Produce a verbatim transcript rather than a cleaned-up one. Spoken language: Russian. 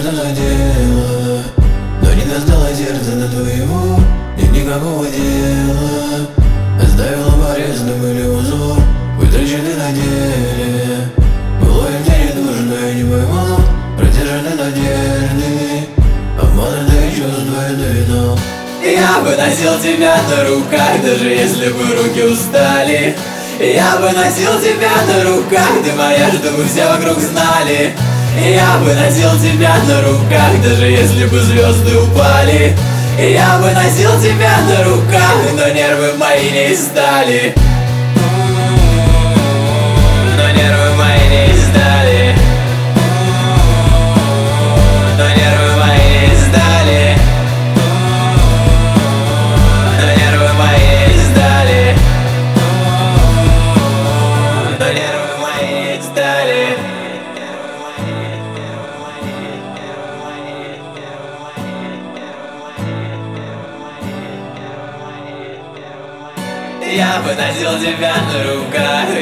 что-то задела, но не достало сердце до твоего. Нет никакого дела. Оставила порезанным или узор, вытраченный на деле. Было им тебе не нужно, я не поймал протяженной надежды. Обманутые чувства я довидал. Я бы носил тебя на руках, даже если бы руки устали. Я бы носил тебя на руках, ты моя, чтобы все вокруг знали. Я бы носил тебя на руках, даже если бы звезды упали. Я бы носил тебя на руках, но нервы мои не из стали. Но нервы мои не из стали. Но нервы мои не из стали. Но нервы мои не из стали. Но нервы мои не из стали. Я бы носил тебя на руках,